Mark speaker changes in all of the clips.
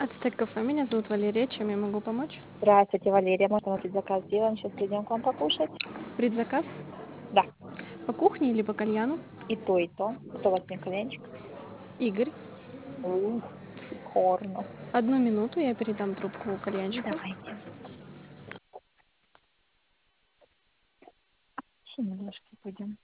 Speaker 1: Ацтек кафе. Меня зовут Валерия. Чем я могу помочь?
Speaker 2: Здравствуйте, Валерия. Можно вот заказ сделаем? Сейчас придем к вам покушать.
Speaker 1: Предзаказ?
Speaker 2: Да,
Speaker 1: По кухне или по кальяну?
Speaker 2: и то, и то. Кто у вас не коленчик?
Speaker 1: Игорь.
Speaker 2: Ух, шикарно.
Speaker 1: 1 минуту, я передам трубку кальянчику.
Speaker 2: Давайте. Все немножко будем.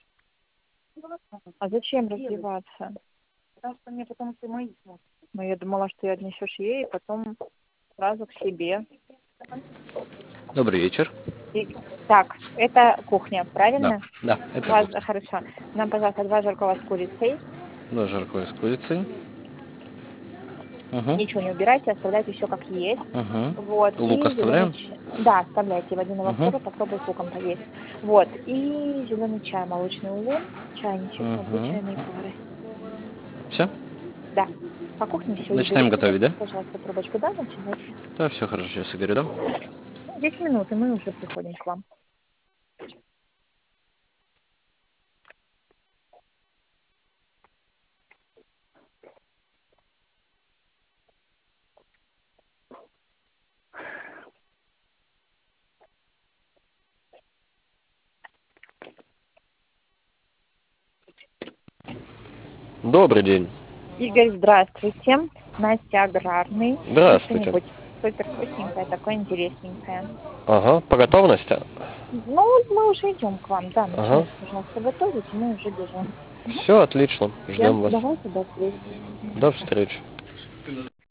Speaker 2: А зачем раздеваться? Потому что мне потом ты мои смотришь. Ну, я думала, что я отнесешь ей, и потом сразу к себе.
Speaker 3: Добрый вечер.
Speaker 2: Так, это кухня,
Speaker 3: Да,
Speaker 2: правильно?
Speaker 3: да, это кухня.
Speaker 2: Хорошо. Нам, пожалуйста, 2 жаркого с курицей.
Speaker 3: Да, жаркое с курицей. Угу,
Speaker 2: Ничего не убирайте, оставляйте все как есть. Вот,
Speaker 3: угу. Лук
Speaker 2: и
Speaker 3: оставляем?
Speaker 2: да, оставляйте в один и во
Speaker 3: Угу,
Speaker 2: второй, попробуй с луком поесть. Вот, и зеленый чай, молочный улун, чайничек
Speaker 3: угу.
Speaker 2: обычной пары.
Speaker 3: Все?
Speaker 2: Да, по кухне все, Игорь,
Speaker 3: Начинаем готовить, да?
Speaker 2: пожалуйста, трубочку, да, начинайте.
Speaker 3: Да, все хорошо, сейчас Игорь, да?
Speaker 2: 10 минут, и мы уже приходим к вам.
Speaker 3: Добрый день.
Speaker 2: Игорь, здравствуйте. Настя Аграрный. И
Speaker 3: Здравствуйте.
Speaker 2: что-нибудь супер вкусненькое, такое интересненькое.
Speaker 3: Ага, по готовности?
Speaker 2: Ну, мы уже идем к вам, да,
Speaker 3: Ага,
Speaker 2: начинайте, пожалуйста, готовить, и мы уже бежим.
Speaker 3: все отлично, ждем вас.
Speaker 2: Давайте, до встречи.
Speaker 3: До встречи.